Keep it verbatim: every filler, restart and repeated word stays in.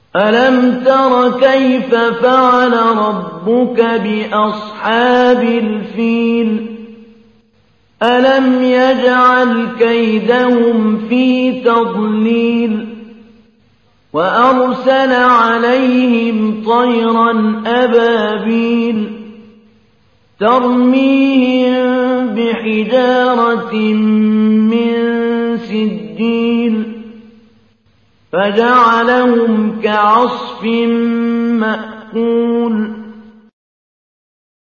ألم تر كيف فعل ربك بأصحاب الفيل ألم يجعل كيدهم في تضليل وأرسل عليهم طيرا أبابيل ترميهم بحجارة من سجيل فجعلهم كعصف مأكول